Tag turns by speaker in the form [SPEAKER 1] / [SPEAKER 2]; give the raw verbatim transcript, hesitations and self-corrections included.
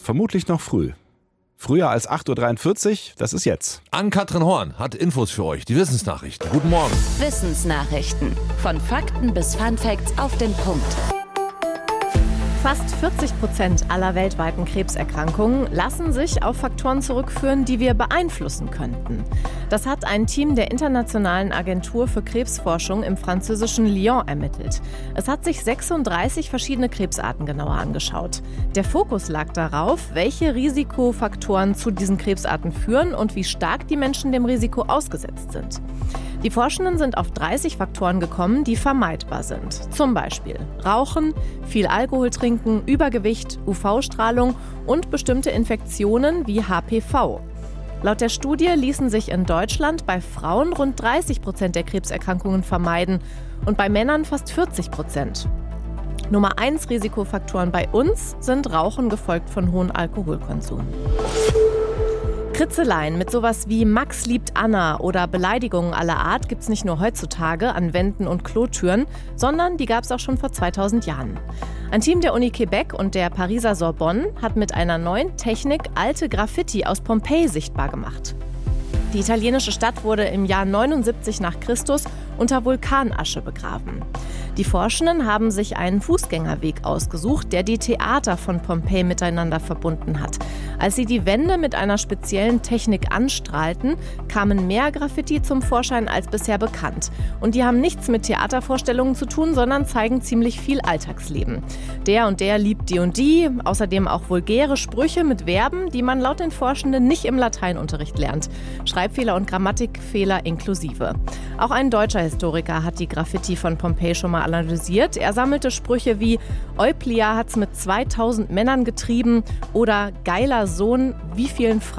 [SPEAKER 1] Vermutlich noch früh. Früher als acht Uhr dreiundvierzig, das ist jetzt.
[SPEAKER 2] Ann-Kathrin Horn hat Infos für euch, die Wissensnachrichten. Guten Morgen.
[SPEAKER 3] Wissensnachrichten. Von Fakten bis Funfacts auf den Punkt.
[SPEAKER 4] Fast vierzig Prozent aller weltweiten Krebserkrankungen lassen sich auf Faktoren zurückführen, die wir beeinflussen könnten. Das hat ein Team der Internationalen Agentur für Krebsforschung im französischen Lyon ermittelt. Es hat sich sechsunddreißig verschiedene Krebsarten genauer angeschaut. Der Fokus lag darauf, welche Risikofaktoren zu diesen Krebsarten führen und wie stark die Menschen dem Risiko ausgesetzt sind. Die Forschenden sind auf dreißig Faktoren gekommen, die vermeidbar sind. Zum Beispiel Rauchen, viel Alkohol trinken, Übergewicht, U V-Strahlung und bestimmte Infektionen wie H P V. Laut der Studie ließen sich in Deutschland bei Frauen rund dreißig Prozent der Krebserkrankungen vermeiden und bei Männern fast vierzig Prozent. Nummer eins Risikofaktoren bei uns sind Rauchen, gefolgt von hohem Alkoholkonsum. Kritzeleien mit sowas wie Max liebt Anna oder Beleidigungen aller Art gibt's nicht nur heutzutage an Wänden und Klotüren, sondern die gab's auch schon vor zweitausend Jahren. Ein Team der Uni Quebec und der Pariser Sorbonne hat mit einer neuen Technik alte Graffiti aus Pompeji sichtbar gemacht. Die italienische Stadt wurde im Jahr neunundsiebzig nach Christus unter Vulkanasche begraben. Die Forschenden haben sich einen Fußgängerweg ausgesucht, der die Theater von Pompeji miteinander verbunden hat. Als sie die Wände mit einer speziellen Technik anstrahlten, kamen mehr Graffiti zum Vorschein als bisher bekannt. Und die haben nichts mit Theatervorstellungen zu tun, sondern zeigen ziemlich viel Alltagsleben. Der und der liebt die und die, außerdem auch vulgäre Sprüche mit Verben, die man laut den Forschenden nicht im Lateinunterricht lernt. Schreibfehler und Grammatikfehler inklusive. Auch ein deutscher Historiker hat die Graffiti von Pompeji schon mal analysiert. Er sammelte Sprüche wie Euplia hat's mit zweitausend Männern getrieben oder geiler Sohn, wie vielen Frauen